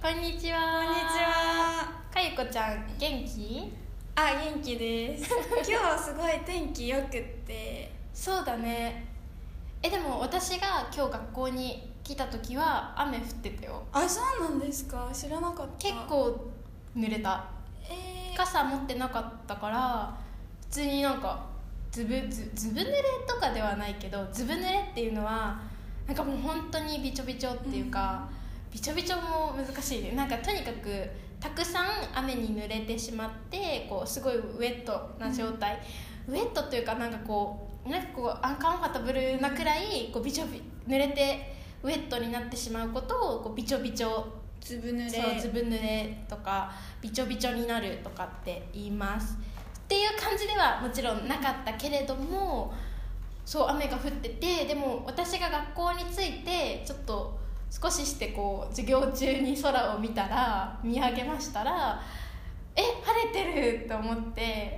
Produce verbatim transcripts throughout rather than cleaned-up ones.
こんにちは。 こんにちは。 かゆこちゃん元気？ あ、元気です今日はすごい天気よくってそうだね。えでも私が今日学校に来た時は雨降ってたよ。 あ、そうなんですか。知らなかった。 結構濡れた。 えー、 傘持ってなかったから普通になんかずぶずずぶ濡れとかではないけど、ずぶ濡れっていうのはなんかもう本当にびちょびちょっていうか、うん、びちょびちょも難しいね。なんかとにかくたくさん雨に濡れてしまってこうすごいウェットな状態、うん、ウェットというかなんかこうなんかこうアンカンファタブルなくらいこうびちょび濡れてウェットになってしまうことをこうびちょびちょずぶ濡れそうずぶ濡れとかびちょびちょになるとかって言いますっていう感じではもちろんなかったけれども、そう雨が降ってて、でも私が学校に着いてちょっと少ししてこう授業中に空を見たら見上げましたら、え晴れてると思って、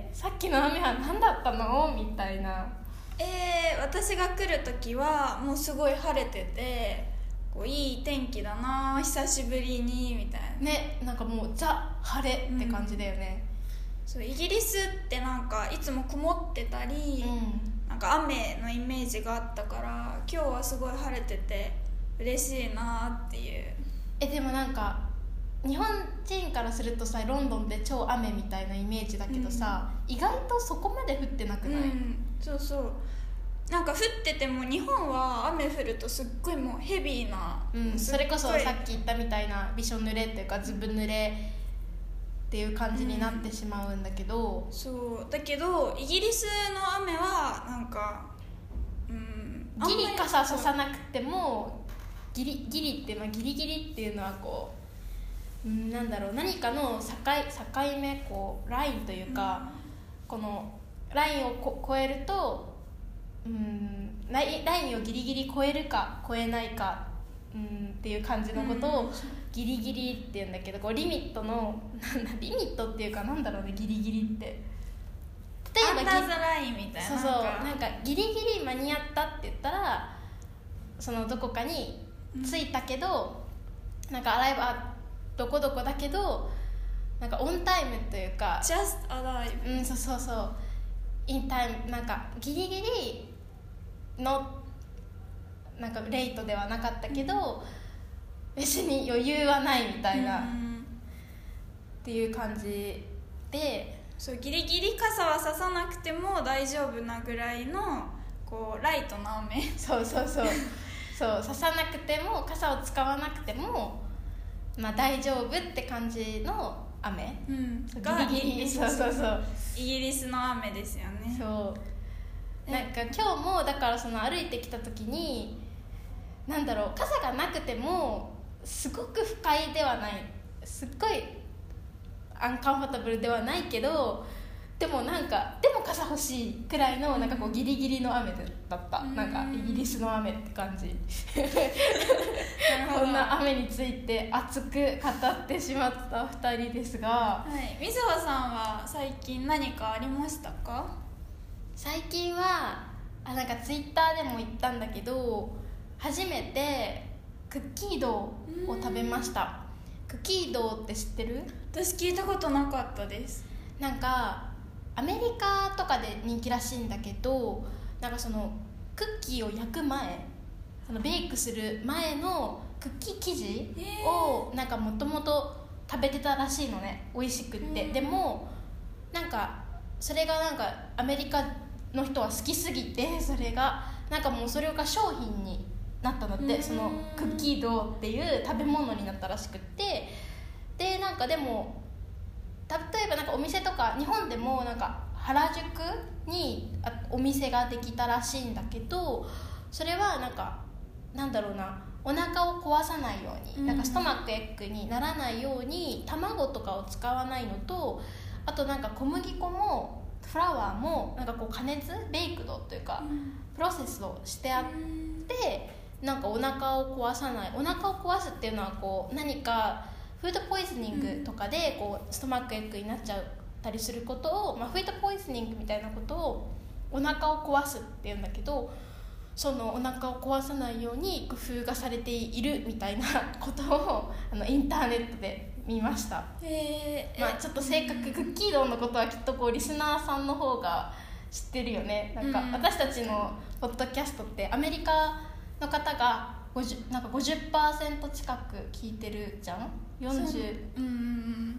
さっきの雨は何だったのみたいな。 えー、私が来る時はもうすごい晴れてて、こういい天気だな久しぶりにみたいなね、なんかもうザ晴れって感じだよね、 うん、そうイギリスってなんかいつも曇ってたり、うん、なんか雨のイメージがあったから、今日はすごい晴れてて嬉しいなっていう。 えでもなんか日本人からするとさ、ロンドンって超雨みたいなイメージだけどさ、うん、意外とそこまで降ってなくない？うん、 そうそう、なんか降ってても日本は雨降るとすっごいもうヘビーな、 うん、それこそさっき言ったみたいなびしょ濡れっていうかずぶ濡れっていう感じになってしまうんだけど、 うん、そうだけどイギリスの雨はなんか、うん、 ギリ傘ささなくてもギリギリっていうのはギリギリっていうのはこう、うん、なんだろう、何かの境、境目こうラインというか、うん、このラインをこ超えると、うん、ラインをギリギリ超えるか超えないか、うん、っていう感じのことをギリギリっていうんだけど、こうリミットのなんだリミットっていうかなんだろうね、ギリギリって例えばアンダーザラインみたいな、 そうそう、なんかギリギリ間に合ったって言ったらそのどこかに着いたけど、うん、なんかアライブあどこどこだけどなんかオンタイムというか just arrive、 うん、そうそうそうインタイム、なんかギリギリのなんかレイトではなかったけど、うん、別に余裕はないみたいな、うん、っていう感じで、 そうギリギリ傘はささなくても大丈夫なぐらいのこうライトな雨そうそうそうそうささなくても傘を使わなくても、まあ、大丈夫って感じの雨、 うん、 ギリギリそうそうそうイギリスの雨ですよね。 そうなんか今日もだからその歩いてきた時になんだろう、傘がなくてもすごく不快ではない、すっごいアンカンファタブルではないけど、でもなんかでも傘欲しいくらいのなんかこうギリギリの雨だった、うん、なんかイギリスの雨って感じこんな雨について熱く語ってしまったふたりですが、 はい、みずほさんは最近何かありましたか？ 最近はあなんかツイッターでも言ったんだけど、初めてクッキードを食べました。クッキードって知ってる？ 私聞いたことなかったです。 なんかアメリカとかで人気らしいんだけど、なんかそのクッキーを焼く前、そのベイクする前のクッキー生地をなんかもともと食べてたらしいのね、美味しくって。でもなんかそれがなんかアメリカの人は好きすぎて、それがなんかもうそれが商品になったのって、そのクッキードーっていう食べ物になったらしくって、でなんかでも例えばなんかお店とか日本でもなんか原宿にお店ができたらしいんだけど、それはなんかなんだろうな、お腹を壊さないように、なんかストマックエッグにならないように卵とかを使わないのと、あとなんか小麦粉もフラワーもなんかこう加熱ベイクドというかプロセスをしてあって、なんかお腹を壊さない、お腹を壊すっていうのはこう何かフードポイズニングとかでこうストマックエッグになっちゃったりすることを、まあ、フードポイズニングみたいなことをお腹を壊すっていうんだけど、 そのお腹を壊さないように工夫がされているみたいなことをあのインターネットで見ました。 えー、 まあ、ちょっと正確クッキードーのことはきっとこうリスナーさんの方が知ってるよね。なんか私たちのポッドキャストってアメリカの方がごじゅうなんか ごじゅっパーセント 近く聞いてるじゃん。よんじゅう、うん、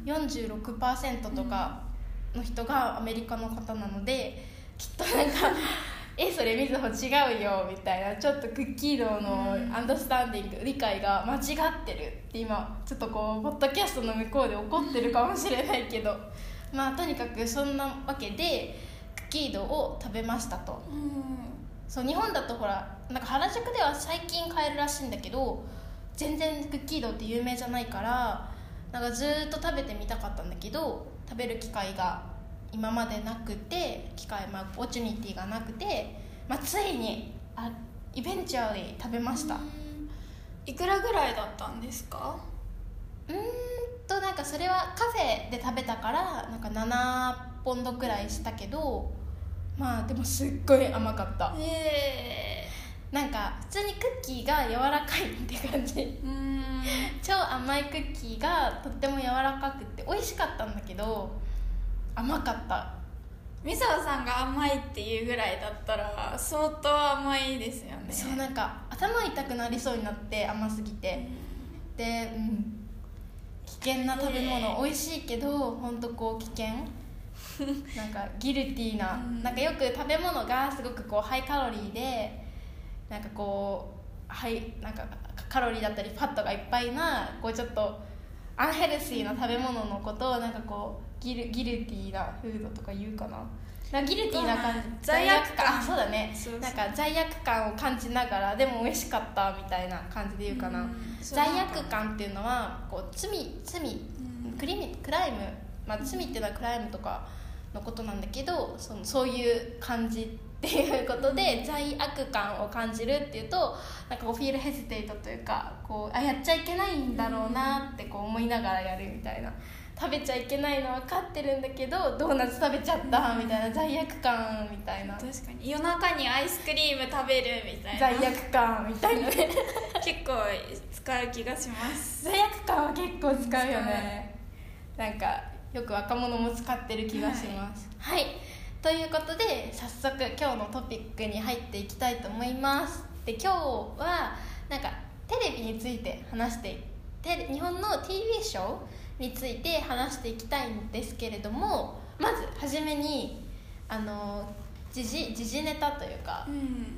よんじゅうろくパーセント とかの人がアメリカの方なので、きっとなんかえそれみずほ違うよみたいな、ちょっとクッキードーのアンダースタンディング理解が間違ってるって今ちょっとこうポッドキャストの向こうで怒ってるかもしれないけどまあとにかくそんなわけでクッキードーを食べましたと。うん、そう日本だとほらなんか原宿では最近買えるらしいんだけど、全然クッキードーって有名じゃないからなんかずっと食べてみたかったんだけど、食べる機会が今までなくて機会、まあ、オポチュニティがなくて、まあ、ついにあイベンチュアリー食べました。 いくらぐらいだったんですか？ うーんとなんかそれはカフェで食べたからなんかななポンドくらいしたけど、まあでもすっごい甘かった。 へーなんか普通にクッキーが柔らかいって感じ。うーん超甘いクッキーがとっても柔らかくて美味しかったんだけど甘かった。 みさおさんが甘いっていうぐらいだったら相当甘いですよね。 そうなんか頭痛くなりそうになって甘すぎて、うん、で、うん、危険な食べ物、美味しいけど本当こう危険なんかギルティーな、うん、なんかよく食べ物がすごくこうハイカロリーでなんかこうハイなんかカロリーだったりファットがいっぱいなこうちょっとアンヘルシーな食べ物のことをなんかこうギル、ギルティーなフードとか言うかな。なんかギルティーな感じ、 罪悪感、 あそうだね。そうそうなんか罪悪感を感じながらでも美味しかったみたいな感じで言うかな。罪悪感っていうのはこう罪罪クリミクライム、まあ、罪っていうのはクライムとかのことなんだけど、そのそういう感じっていうことで罪悪感を感じるっていうとなんかこうフィールヘジテイトというかこうあやっちゃいけないんだろうなってこう思いながらやるみたいな。食べちゃいけないの分かってるんだけどドーナツ食べちゃったみたいな罪悪感みたいな。 確かに夜中にアイスクリーム食べるみたいな罪悪感みたいなね結構使う気がします。 罪悪感は結構使うよね。なんかよく若者も使ってる気がします。はい、はい、ということで早速今日のトピックに入っていきたいと思います。で今日はなんかテレビについて話してテレ日本の ティーブイ ショーについて話していきたいんですけれども、まず初めにあの時事時事ネタというか、うん、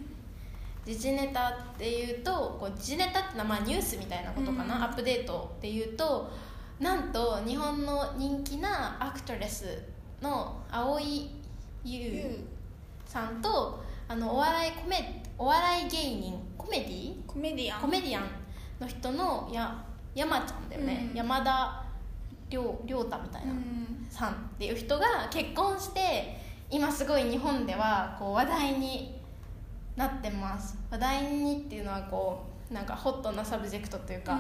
時事ネタっていうとこう時事ネタってのはまあニュースみたいなことかな、うん、アップデートっていうとなんと日本の人気なアクトレスの蒼井優さんとあのお笑いコメお笑い芸人コメディコメディアンコメディアンの人のや山ちゃんだよね、うん、山田亮太みたいな、うん、さんっていう人が結婚して今すごい日本ではこう話題になってます。話題にっていうのはこうなんかホットなサブジェクトというか、うん、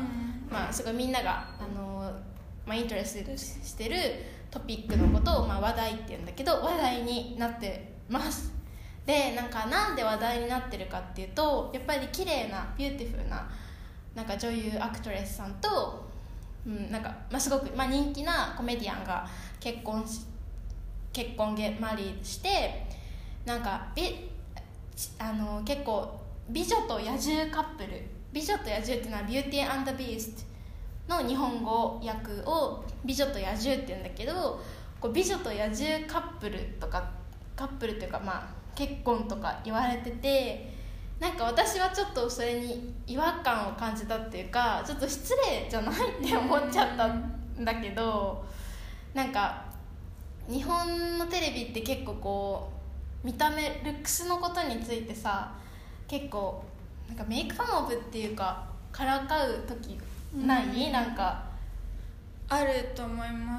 まあすごいみんながあの、まあ、イントレストしてるトピックのことを、まあ、話題っていうんだけど話題になってます。でなんかなんで話題になってるかっていうとやっぱり綺麗なビューティフルななんか女優アクトレスさんとうんなんかまあ、すごく、まあ、人気なコメディアンが結婚し結婚ゲマリーしてなんかびあの結構美女と野獣カップル美女と野獣っていうのはビューティー&ザ・ビーストの日本語訳を美女と野獣っていうんだけどこう美女と野獣カップルとかカップルというか、まあ、結婚とか言われててなんか私はちょっとそれに違和感を感じたっていうかちょっと失礼じゃないって思っちゃったんだけどなんか日本のテレビって結構こう見た目ルックスのことについてさ結構なんかメイクファンオブっていうかからかう時ない、うん、なんかあると思います。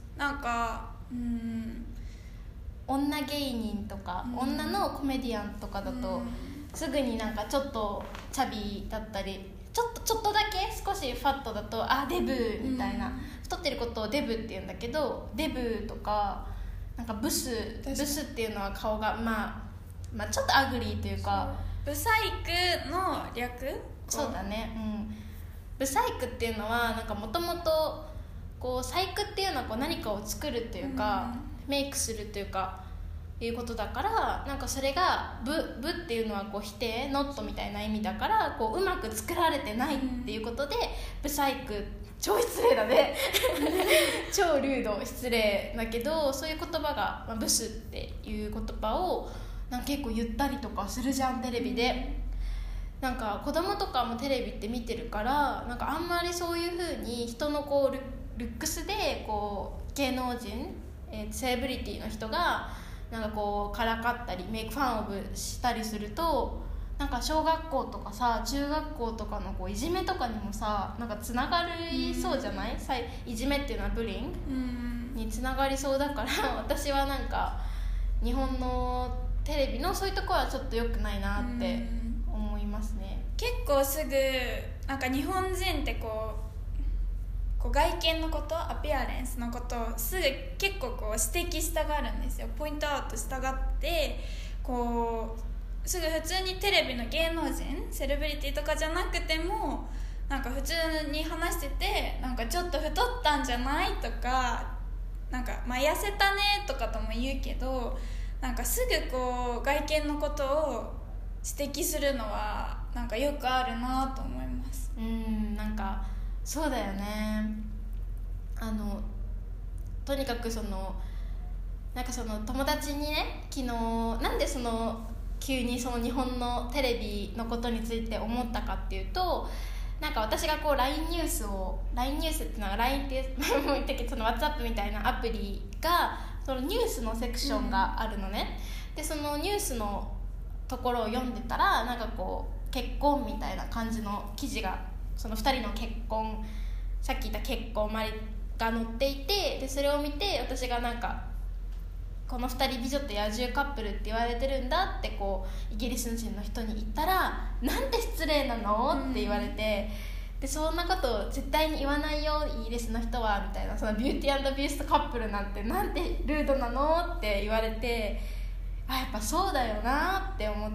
なんかうん女芸人とか、うん、女のコメディアンとかだと、うんすぐになんかちょっとチャビだったりちょっとちょっとだけ少しファットだとあデブみたいな、うん、太ってることをデブって言うんだけどデブとかなんかブスブスっていうのは顔が、まあ、まあちょっとアグリーというかブブサイクの略？ そうだね、うん。ブサイクっていうのはなんかもともとこう細工っていうのはこう何かを作るっていうか、うん、メイクするっていうかいうことだから、なんかそれがブブっていうのはこう否定、ノットみたいな意味だから、こううまく作られてないっていうことで、うん、ブサイク、超失礼だね超ルード、失礼だけど、そういう言葉が、まあ、ブスっていう言葉をなんか結構言ったりとかするじゃん、テレビで。なんか子供とかもテレビって見てるから、なんかあんまりそういう風に人のこう ル, ルックスでこう芸能人、えー、セレブリティの人がなんかこうからかったりメイクファンオブしたりすると、なんか小学校とかさ中学校とかのこういじめとかにもさ、なんかつながりそうじゃない？いじめっていうのはブリングにつながりそうだから私はなんか日本のテレビのそういうところはちょっと良くないなって思いますね。 結構すぐなんか日本人ってこうこう外見のこと、アピアレンスのことをすぐ結構こう指摘したがるんですよ。ポイントアウトしたがって、こうすぐ普通にテレビの芸能人、セレブリティとかじゃなくてもなんか普通に話してて、なんかちょっと太ったんじゃないとか、なんか、まあ、痩せたねとかとも言うけど、なんかすぐこう外見のことを指摘するのはなんかよくあるなと思います。 うん、なんかそうだよね。あのとにかくそのなんかその友達にね、昨日なんでその急にその日本のテレビのことについて思ったかっていうと、なんか私がこう ライン ニュースを ライン ニュースっていうのは ライン っていう前も言ったけど、その WhatsApp みたいなアプリがそのニュースのセクションがあるのね、うん、でそのニュースのところを読んでたら、なんかこう結婚みたいな感じの記事が、そのふたりの結婚、さっき言った結婚まりが載っていて、でそれを見て私がなんかこのふたり美女と野獣カップルって言われてるんだってこうイギリス人の人に言ったら、なんて失礼なのって言われて、でそんなこと絶対に言わないよイギリスの人はみたいな、そのビューティー&ビーストカップルなんてなんてルードなのって言われて、あやっぱそうだよなって思って、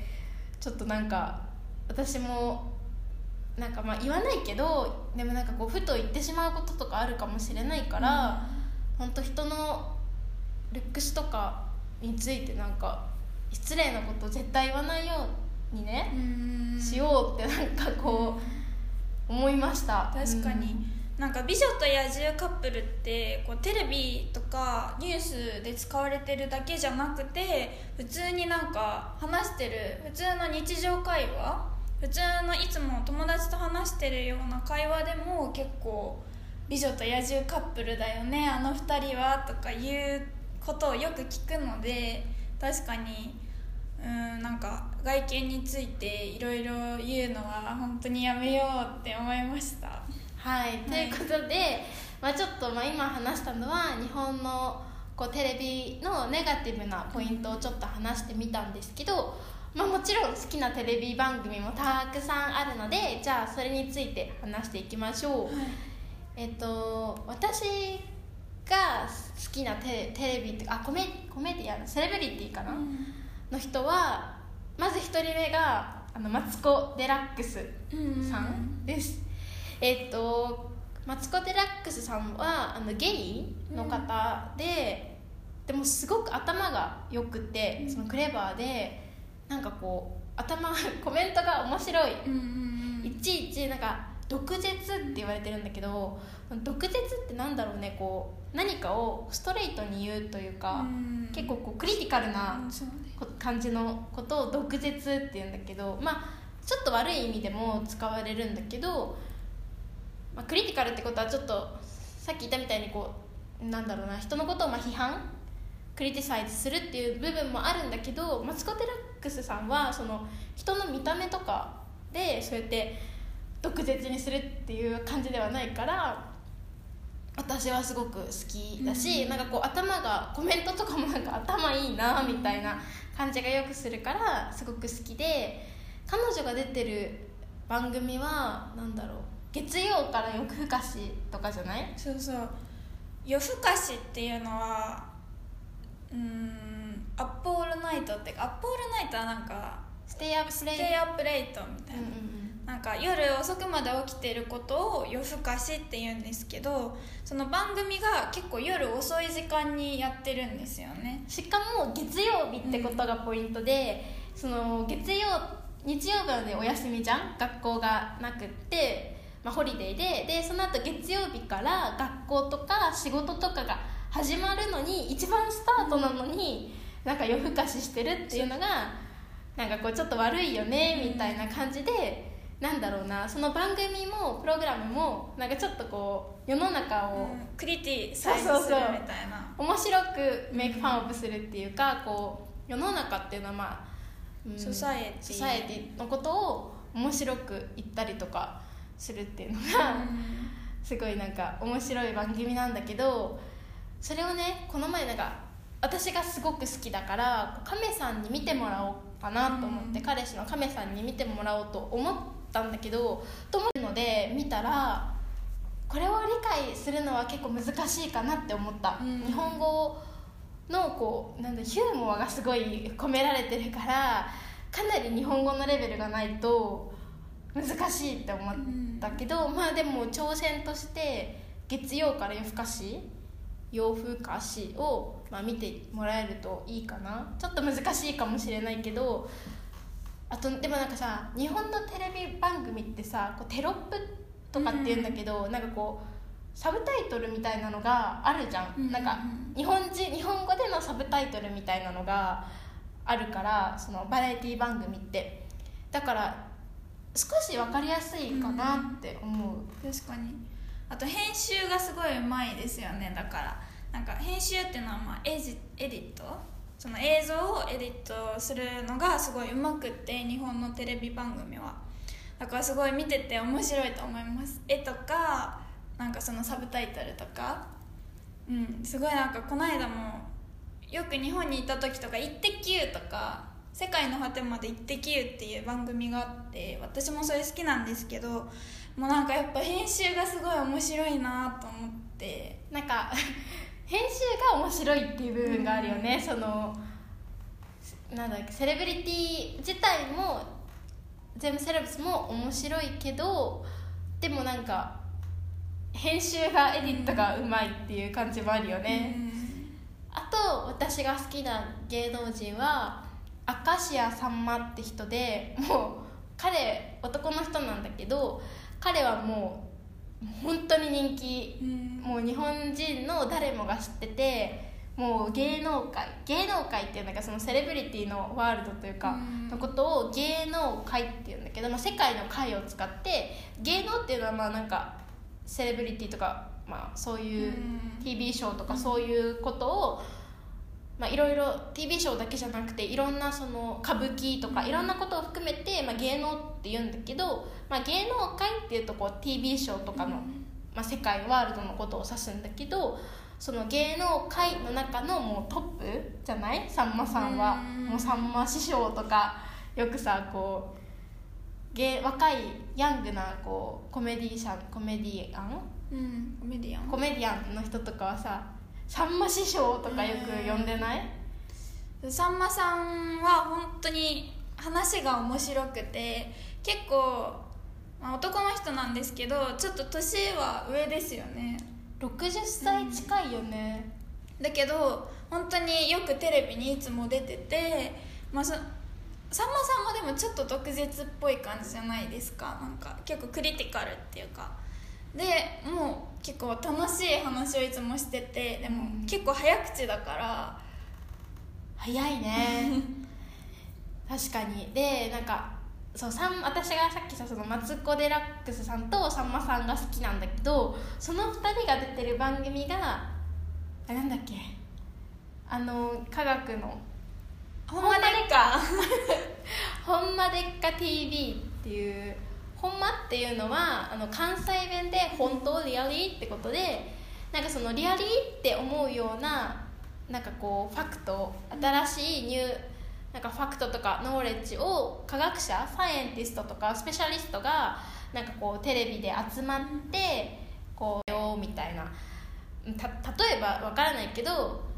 ちょっとなんか私もなんかまあ言わないけど、でもなんかこうふと言ってしまうこととかあるかもしれないから、うん、本当人のルックスとかについてなんか失礼なこと絶対言わないようにね、うんしようってなんかこう思いました。 確かに、うん、なんか美女と野獣カップルってこうテレビとかニュースで使われてるだけじゃなくて、普通になんか話してる普通の日常会話、普通のいつも友達と話してるような会話でも結構美女と野獣カップルだよねあのふたりはとかいうことをよく聞くので、確かにうーんなんか外見についていろいろ言うのは本当にやめようって思いました。 はい、はい、ということで、まあ、ちょっとまあ今話したのは日本のこうテレビのネガティブなポイントをちょっと話してみたんですけど、まあ、もちろん好きなテレビ番組もたくさんあるので、じゃあそれについて話していきましょう。はい、えっと私が好きなテレ、テレビってあコメ、コメディアンセレブリティかな、うん、の人はまずひとりめがあのマツコ・デラックスさんです。うん、えっとマツコ・デラックスさんはあのゲイの方で、うん、でもすごく頭が良くて、うん、そのクレバーでなんかこう頭コメントが面白い、うんうんうん、いちいちなんか毒舌って言われてるんだけど、毒舌ってなんだろうね、こう何かをストレートに言うというか、うん、結構こうクリティカルな感じのことを毒舌って言うんだけど、まあちょっと悪い意味でも使われるんだけど、まあ、クリティカルってことはちょっとさっき言ったみたいにこうなんだろうな、人のことをまあ批判クリティサイズするっていう部分もあるんだけど、マツコ・デラックスさんはその人の見た目とかでそうやって毒舌にするっていう感じではないから、私はすごく好きだし、うん、なんかこう頭がコメントとかもなんか頭いいなみたいな感じがよくするからすごく好きで、彼女が出てる番組はなんだろう、月曜から夜更かしとかじゃない？ そうそう、夜更かしっていうのはうーんアップオールナイトってアップオールナイトはなんかステイアップスレイテイアップレイトみたいな、 うんうんうん、 なんか夜遅くまで起きてることを夜更かしって言うんですけど、その番組が結構夜遅い時間にやってるんですよね。 しかも月曜日ってことがポイントで、うん、その月曜日曜日までお休みじゃん、学校がなくって、まあ、ホリデーででその後月曜日から学校とか仕事とかが始まるのに一番スタートなのに、うん、なんか夜更かししてるっていうのがなんかこうちょっと悪いよねみたいな感じで、うん、なんだろうな、その番組もプログラムもなんかちょっとこう世の中を、 うん、クリティサイズするみたいな、 面白くメイクファンオブするっていうか、こう世の中っていうのはまあ、 うん、ソサエティソサエティのことを面白く言ったりとかするっていうのが、うん、すごいなんか面白い番組なんだけど、それをねこの前なんか私がすごく好きだから亀さんに見てもらおうかなと思って、うん、彼氏の亀さんに見てもらおうと思ったんだけど、と思うので見たらこれを理解するのは結構難しいかなって思った、うん、日本語のこうなんだヒューモアがすごい込められてるからかなり日本語のレベルがないと難しいって思ったけど、うん、まあでも挑戦として月曜から夜更かし夜更かしを、まあ、見てもらえるといいかな。ちょっと難しいかもしれないけど、あとでもなんかさ、日本のテレビ番組ってさこうテロップとかって言うんだけど、うん、なんかこうサブタイトルみたいなのがあるじゃん、うん、なんか日本人日本語でのサブタイトルみたいなのがあるから、そのバラエティ番組ってだから少し分かりやすいかなって思う、 うん、確かに。あと編集がすごいうまいですよね。だからなんか編集っていうのはまあエジエディット、その映像をエディットするのがすごいうまくって、日本のテレビ番組はだからすごい見てて面白いと思います。絵とかなんかそのサブタイトルとか、うん、すごいなんかこの間もよく日本に行った時とかイッテ Q とか世界の果てまでイッテ Q っていう番組があって、私もそれ好きなんですけど、もうなんかやっぱ編集がすごい面白いなと思って、 なんか編集が面白いっていう部分があるよね、うん、そのなんだっけ、セレブリティ自体も全部セレブスも面白いけど、でもなんか編集がエディットがうまいっていう感じもあるよね、うん、あと私が好きな芸能人は明石家さんまって人で、もう彼男の人なんだけど、彼はもう本当に人気、うん、もう日本人の誰もが知ってて、もう芸能界芸能界っていうのがそのセレブリティのワールドというか、うん、のことを芸能界っていうんだけど、まあ、世界の界を使って芸能っていうのはまあなんかセレブリティとか、まあ、そういう ティービー ショーとかそういうことを、まあ、いろいろ ティービー ショーだけじゃなくていろんなその歌舞伎とかいろんなことを含めて、まあ、芸能って言うんだけど、まあ、芸能界っていうとこう ティービー ショーとかの、まあ、世界ワールドのことを指すんだけど、その芸能界の中のもうトップじゃない、さんまさんは。もうさんま師匠とかよくさこう芸若いヤングなこうコメディシャンコメディアン、 うん、コメディアンコメディアンの人とかはささんま師匠とかよく呼んでない？ さんまさんは本当に話が面白くて、結構、まあ、男の人なんですけどちょっと年は上ですよね。 ろくじゅっさい近いよね、 うん、だけど本当によくテレビにいつも出てて、まあ、そさんまさんもでもちょっと毒舌っぽい感じじゃないですか。なんか結構クリティカルっていうかで、もう結構楽しい話をいつもしてて、でも結構早口だから早いね確かに。でなんかそうさん私がさっきさそのマツコ・デラックスさんとさんまさんが好きなんだけど、そのふたりが出てる番組があなんだっけ、あの科学のほんまでっかほんまでっか ティービー っていう、ほんまっていうのはあの関西弁で本当リアリーってことで、なんかそのリアリーって思うようななんかこうファクト、新しいニューなんかファクトとかノーレッジを科学者サイエンティストとかスペシャリストがなんかこうテレビで集まってこうよみたいな、た例えばわからないけど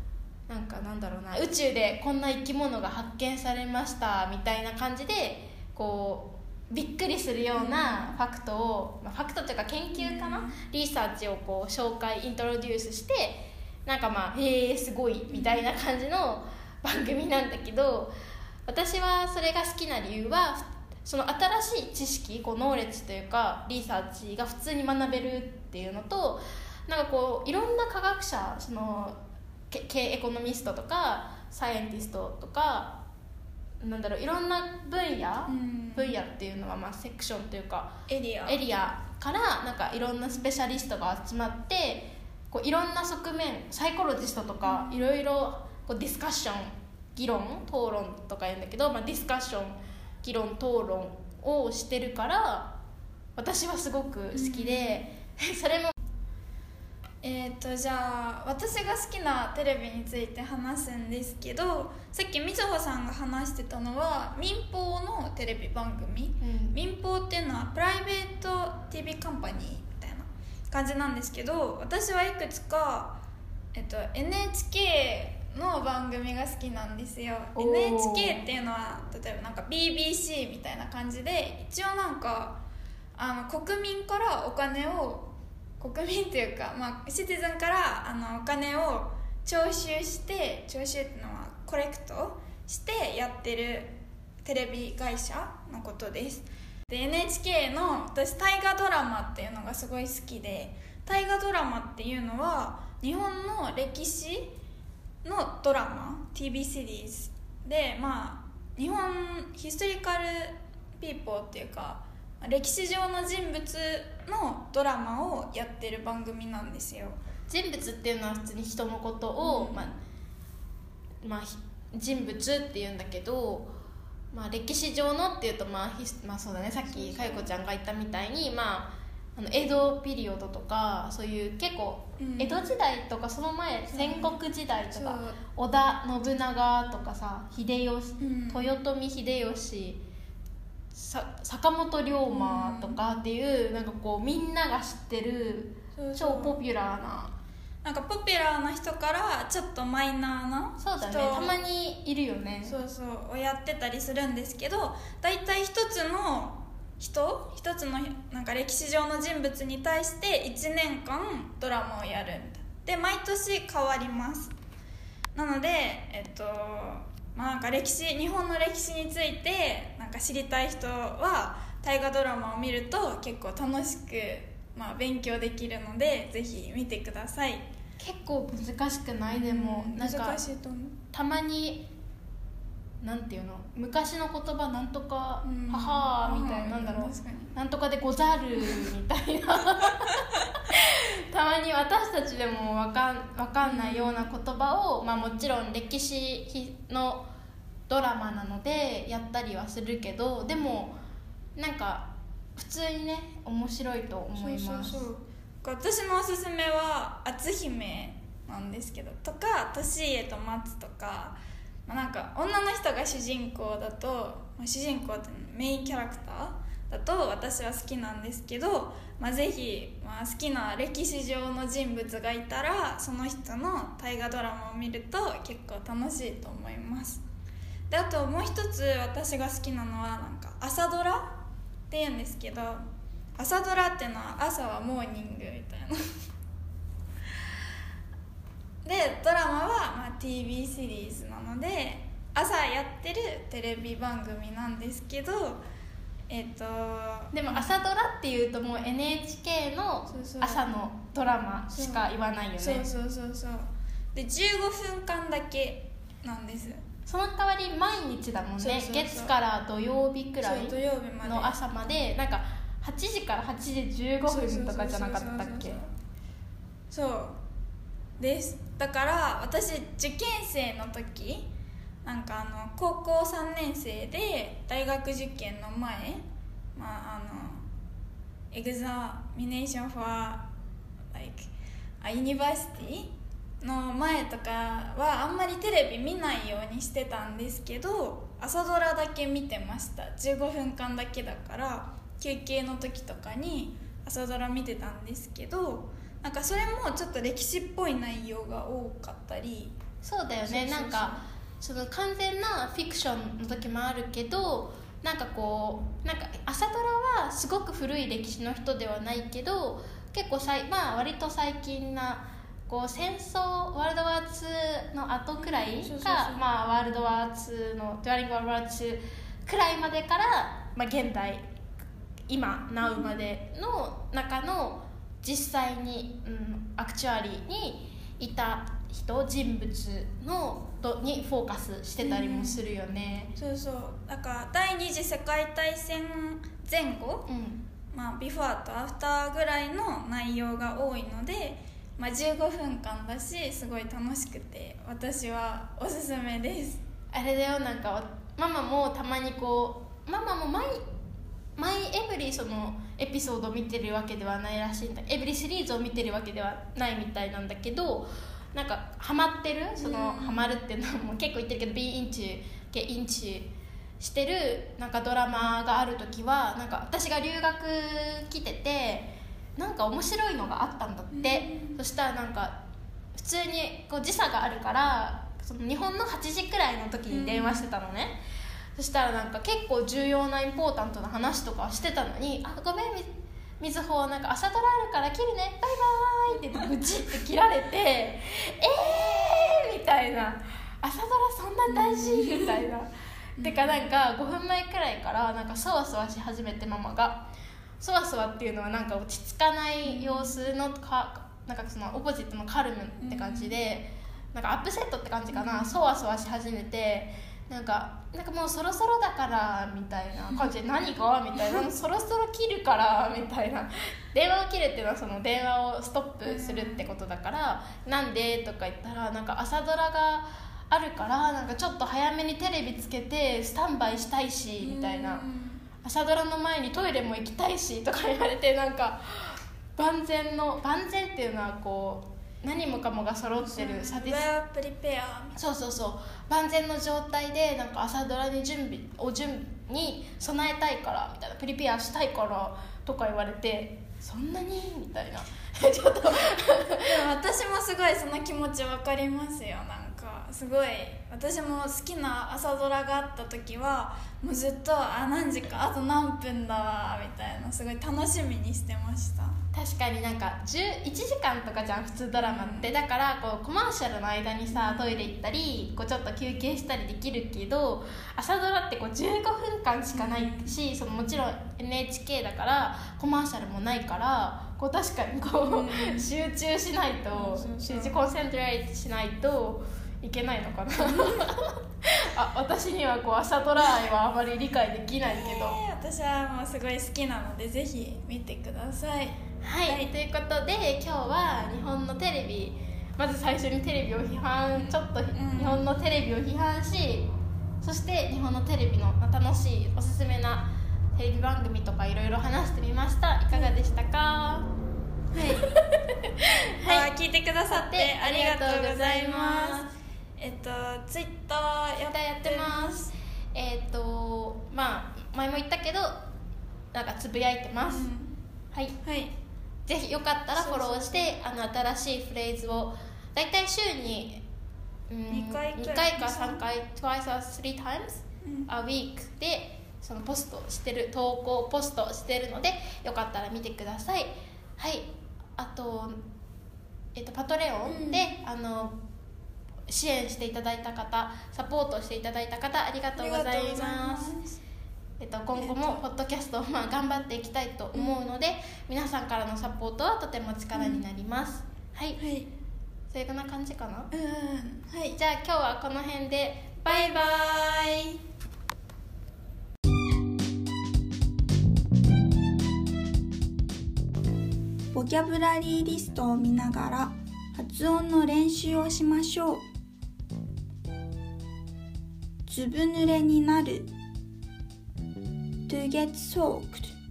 なんかなんだろうな、宇宙でこんな生き物が発見されましたみたいな感じでこうびっくりするようなファクトを、まあ、ファクトというか研究かな、うん、リサーチをこう紹介イントロデュースして、なんかまあへえすごいみたいな感じの番組なんだけど、私はそれが好きな理由はその新しい知識、こうノーレッジというかリサーチが普通に学べるっていうのと、なんかこういろんな科学者、その経エコノミストとかサイエンティストとか、なんだろう、いろんな分野、うん、分野っていうのはまあセクションというかエリアエリアからなんかいろんなスペシャリストが集まって、こういろんな側面、サイコロジストとかいろいろこうディスカッション、議論、討論とか言うんだけど、まあ、ディスカッション、議論、討論をしてるから私はすごく好きで、うん、それもえー、とじゃあ私が好きなテレビについて話すんですけど、さっきみずほさんが話してたのは民放のテレビ番組、うん、民放っていうのはプライベート ティーブイ カンパニーみたいな感じなんですけど、私はいくつか、えっと、エヌエイチケー の番組が好きなんですよ。 エヌエイチケー っていうのは例えばなんか ビービーシー みたいな感じで、一応なんかあの国民からお金を国民っていうか、まあ、シティズンからあのお金を徴収して徴収っていうのはコレクトしてやってるテレビ会社のことです。で エヌエイチケー の私大河ドラマっていうのがすごい好きで、大河ドラマっていうのは日本の歴史のドラマ ティーブイ シリーズで、まあ日本ヒストリカルピーポーっていうか歴史上の人物のドラマをやってる番組なんですよ。 人物っていうのは普通に人のことを、うんまあまあ、人物っていうんだけど、まあ、歴史上のっていうと、まあまあ、そうだね、さっきかよこちゃんが言ったみたいに、まあ、あの江戸ピリオドとかそういう結構、うん、江戸時代とかその前戦国時代とか、うん、織田信長とかさ、秀吉、うん、豊臣秀吉、さ坂本龍馬とかっていう、うん、なんかこうみんなが知ってる超ポピュラーな、 なんかポピュラーな人からちょっとマイナーな人、 そうだね、たまにいるよね、 そうそうをやってたりするんですけど、だいたい一つの人一つのなんか歴史上の人物に対していちねんかんドラマをやるみたいで、毎年変わります。なのでえっとまあ、なんか歴史日本の歴史についてなんか知りたい人は大河ドラマを見ると結構楽しく、まあ、勉強できるのでぜひ見てください。 結構難しくない？でも、うん、なんか難しいと思う。 たまになんていうの、昔の言葉なんとか、うん、ははみたいな、なんだろう、なんとかでござるみたいなたまに私たちでも分かん、分かんないような言葉を、まあ、もちろん歴史のドラマなのでやったりはするけど、でもなんか普通にね面白いと思います。 そうそうそう、私のおすすめは篤姫なんですけど、とか利家と松とか、まあ、なんか女の人が主人公だと、まあ、主人公ってメインキャラクターだと私は好きなんですけど、まあ、ぜひ、まあ、好きな歴史上の人物がいたらその人の大河ドラマを見ると結構楽しいと思います。であともう一つ私が好きなのはなんか朝ドラって言うんですけど、朝ドラっていうのは朝はモーニングみたいなでドラマは、まあ、ティーブイ シリーズなので朝やってるテレビ番組なんですけど、えっとでも朝ドラっていうともう エヌエイチケー の朝のドラマしか言わないよね。 そうそうそうそう。でじゅうごふんかんだけなんです。 その代わり毎日だもんね。そうそうそう、月から土曜日くらいの朝まで、なんかはちじからはちじじゅうごふんとかじゃなかったっけ。 そうです。だから私受験生の時なんかあの高校さんねん生で大学受験の前、まあ、あのエグザミネーション for like a university の前とかはあんまりテレビ見ないようにしてたんですけど、朝ドラだけ見てました。じゅうごふんかんだけだから休憩の時とかに朝ドラ見てたんですけど、なんかそれもちょっと歴史っぽい内容が多かったりそうだよね。 そうそうそう、 なんかその完全なフィクションの時もあるけど、なんかこうなんか朝ドラはすごく古い歴史の人ではないけど、結構さい、まあ、割と最近なこう戦争ワールドワーツーの後くらいか、 そうそうそう、 まあ、ワールドワーツーのデュアリングワールドワーツーくらいまでから、まあ、現代今 Now までの中の実際に、うん、アクチュアリーにいた人人物のとにフォーカスしてたりもするよね、 うん、そうそう。だから第二次世界大戦前後、 うんまあ、ビフォーとアフターぐらいの内容が多いので、まあ、じゅうごふんかんだしすごい楽しくて私はおすすめです。 あれだよ、なんかママもたまにこうママも毎毎エブリそのエピソードを見てるわけではないらしいんだ、エブリシリーズを見てるわけではないみたいなんだけど、なんかハマってるその、うん、ハマるっていうのはもう結構言ってるけど be into get into してるなんかドラマがある時は、なんか私が留学来ててなんか面白いのがあったんだって、うん、そしたらなんか普通にこう時差があるからその日本のはちじくらいの時に電話してたのね、うん、そしたらなんか結構重要なインポータントな話とかしてたのに、あごめんみずほなんか朝ドラあるから切るねバイバーイってブチって切られてえーみたいな、朝ドラそんな大事みたいなてかなんかごふんまえくらいからなんかそわそわし始めて、ママがそわそわっていうのはなんか落ち着かない様子のか、なんかそのオポジットのカルムって感じで、なんかアップセットって感じかな、そわそわし始めて、なんかなんかもうそろそろだからみたいな感じで何かみたいなそろそろ切るからみたいな、電話を切るっていうのはその電話をストップするってことだから、なんでとか言ったらなんか朝ドラがあるからなんかちょっと早めにテレビつけてスタンバイしたいしみたいな、朝ドラの前にトイレも行きたいしとか言われて、なんか万全の万全っていうのはこう何もかもが揃ってるサティスプリペア、 そうそうそう万全の状態でなんか朝ドラに準備を準備に備えたいからみたいな、プリペアしたいからとか言われて、そんなにみたいなちょっとでも私もすごいその気持ち分かりますよ。なんかすごい私も好きな朝ドラがあった時はもうずっとあ何時かあと何分だわみたいなすごい楽しみにしてました。 確かになんかじゅういちじかんとかじゃん普通ドラマって、うん、だからこうコマーシャルの間にさトイレ行ったりこうちょっと休憩したりできるけど、朝ドラってこうじゅうごふんかんしかないし、うん、そのもちろん エヌエイチケー だからコマーシャルもないからこう確かにこう、うん、集中しないと、集中コンセントレートしないといけないのかなあ、私にはこう朝ドラ愛はあまり理解できないけど、 えー、私はもうすごい好きなのでぜひ見てください。 はい、はい、ということで今日は日本のテレビ、まず最初にテレビを批判、ちょっと日本のテレビを批判し、そして日本のテレビの楽しいおすすめなテレビ番組とかいろいろ話してみました。いかがでしたか？はい、 はい、聞いてくださってありがとうございます。えっとツイッターやってます。 えっとまあ前も言ったけどなんかつぶやいてます。うん、はい。 はい。 ぜひよかったらフォローして、あの新しいフレーズをだいたい週に、うん、にかいかさんかい twice or three times a week でそのポストしてる投稿ポストしてるのでよかったら見てください。はい。あと、えっと、パトレオンで、うん、あの支援していただいた方、サポートしていただいた方ありがとうございます。えっと、今後もポッドキャストをまあ頑張っていきたいと思うので、うん、皆さんからのサポートはとても力になります、うん、はい、はい、それこんな感じかな。 うん、はい、 じゃあ今日はこの辺でバイバイ。 ボキャブラリーリストを見ながら発音の練習をしましょう。ずぶ濡れになるTo get soaked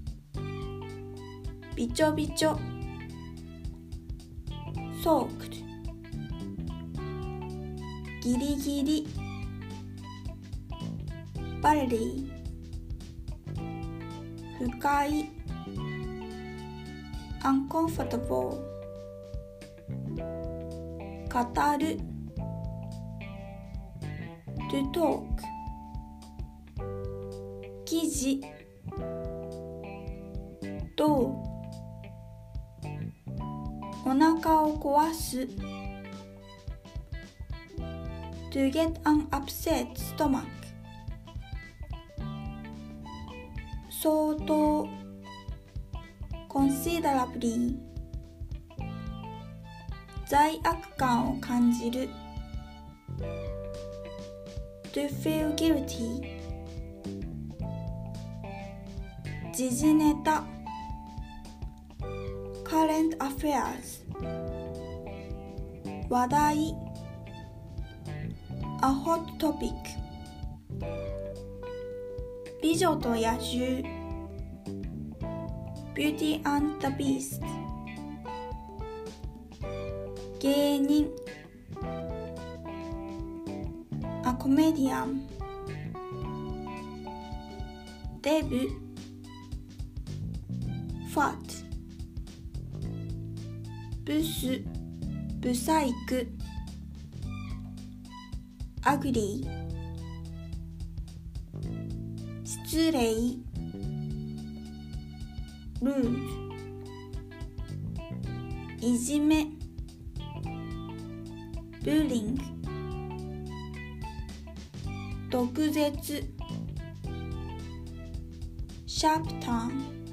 びちょびちょ soaked ギリギリ barely 深い uncomfortable 語る to talk 記事とお腹を壊す to get an upset stomach 相当 considerably 罪悪感を感じる to feel guilty 時事ネタ current affairs 話題 a hot topic 美女と野獣 Beauty and the Beast 芸人 a comedian デブ fat ブスブサイク ugly 失礼 rude いじめ bullying 毒舌 sharp tongue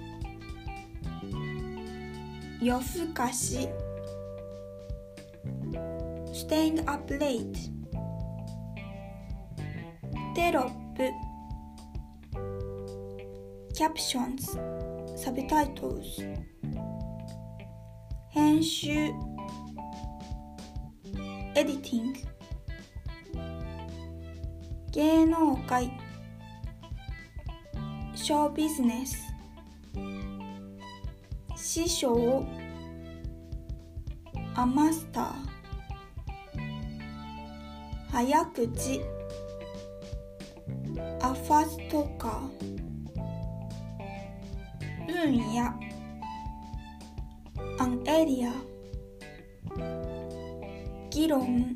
夜更かし staying up late テロップ captions サブタイトルズ編集 editing 芸能界 show business 師匠 a master 早口 a fast talker 分野 an area 議論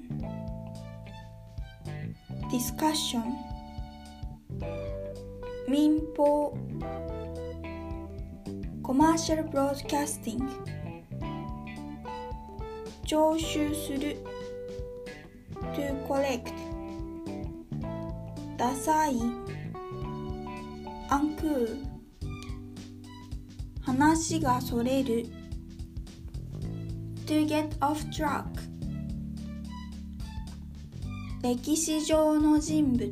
discussion 民放 commercial broadcasting 徴収する to collect ダサい uncool 話がそれる to get off track 歴史上の人物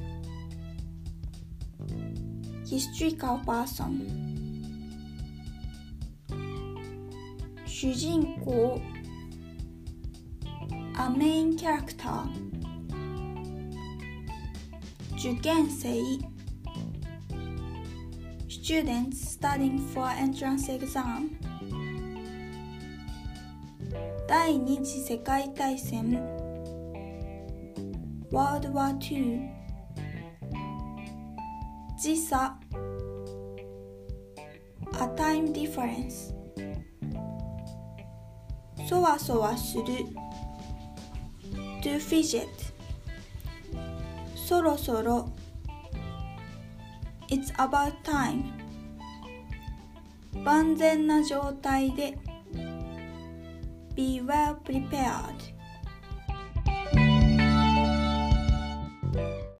historical person 主人公 a main character 受験生 students studying for entrance exam 第二次世界大戦 World War ツー 時差 A time difference そわそわする To fidget そろそろ It's about time 万全な状態で Be well prepared